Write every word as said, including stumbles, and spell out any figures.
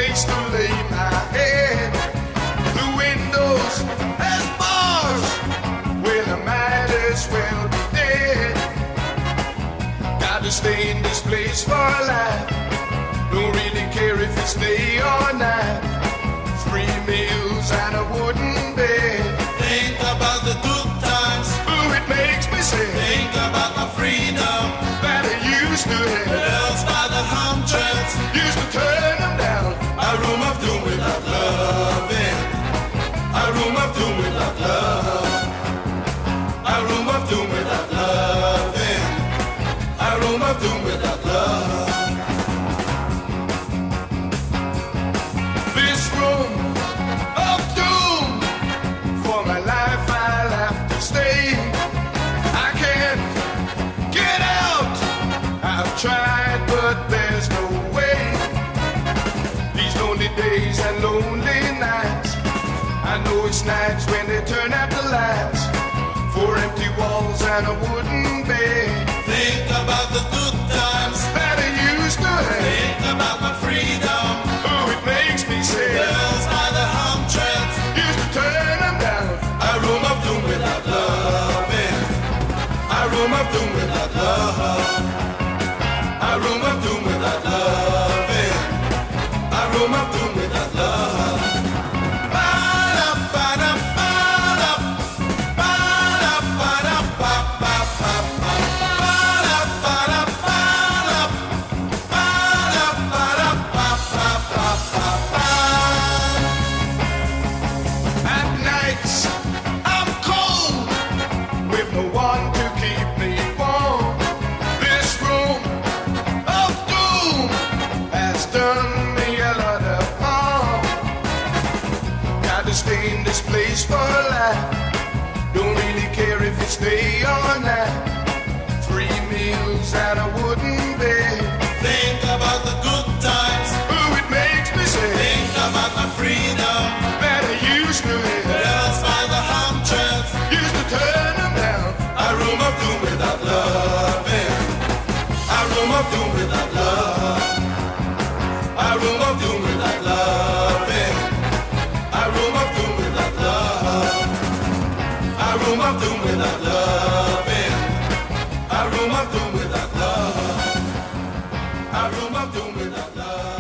place to lay my head. The windows has bars, well I might as well be dead. Gotta stay in this place for life, don't really care if it's day or night. Three meals and a wooden bed. Think about the good times. Ooh, it makes me say, Think about my freedom. that I used to have. Girls by the hundreds. Used to turn them down. A room of doom without loving. A room of doom without love. A room of doom without loving. A room of doom without love. This room of doom, for my life I'll have to stay. I can't get out, I've tried but there's no way. These lonely days and lonely nights, I know it's nights when they turn out the lights. Four empty walls and a wooden bed. Think about the good times. That I used to have. Think about my freedom. Oh, it makes me say, Girls by the hundreds. used to turn them down. A room of doom without loving. A room of doom without love. A room of doom without loving. A room of doom without love. Ba-da, ba-da, ba-da. Ba-da, ba-da, ba-ba, ba-ba. Ba-da, ba-da, ba-da. Ba-da, ba-da, ba-ba, ba-ba. At nights I'm cold, with no one to keep me warm. This room of doom has done me a lot of harm. Gotta stay in this place for life, don't really care if it's day or night. Three meals and a wooden bed. Think about the good times. Ooh, it makes me say, Think about my freedom. that I used to have. Girls by the hundreds. Used to turn them down. A room of doom without loving. A room of doom without love. A room of doom without loving. A room of doom without love. A room of doom without loving. A room of doom without love. A room of doom without love.